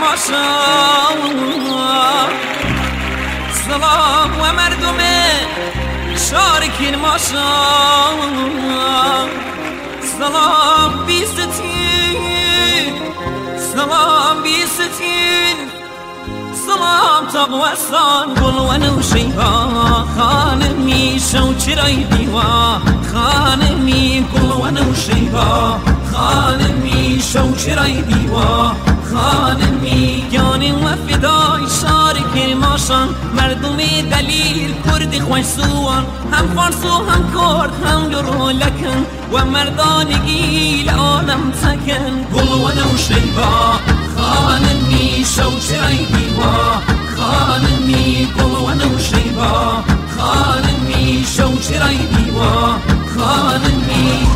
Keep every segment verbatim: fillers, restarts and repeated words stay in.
ماشا سلام و مردم شارکین ماشا سلام بیستین سلام بیستین سلام تقوستان گل و نوشیبا خانمی شو چرای دیوا خانمی گل و نوشیبا خانمی شو چرای دیوا خانمی یانی و فدای شارک ماشان مردم دلیل کرد خوش سوان هم فارس و هم کرد هم درو لکن و مردانگی لعالم سکن گل و نوشیبا خانمی شو چرای دیوا خانمی گل و نوشیبا خانمی شو چرای دیوا خانمی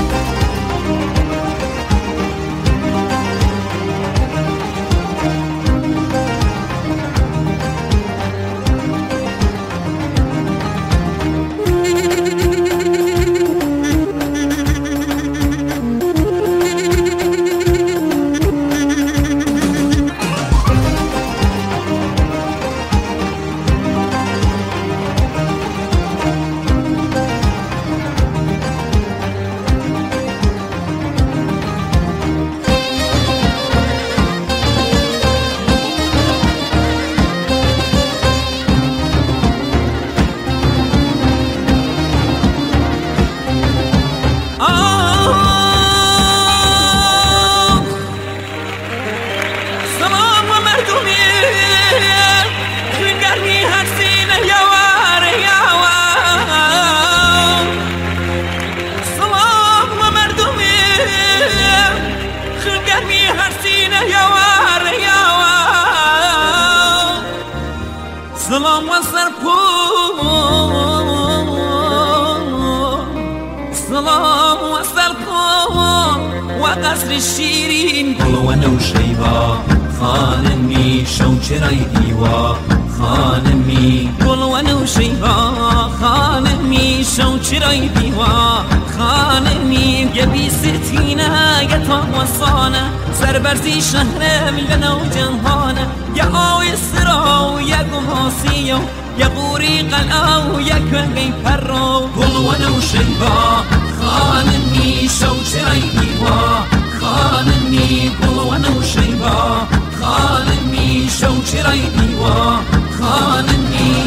سلام و سرپو سلام و سرپو و قصر شیرین گل و نوشیبا خانمی شو چرای دیوا خانمی گل و نوشیبا خانمی شو چرای دیوا خانمی یه بی ستینه یه تا وصانه سربرزی شهرم لنا و جنهانه یه آوی سرا و یه گماسیو یه قوری قلعه و یه کنگی پرو گل و نوشیبا خانمی شو چرای دیوا خانمی گل و نوشیبا خانمی شو چرای دیوا خانمی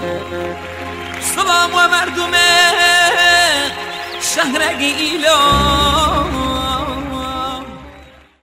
شهر گیلان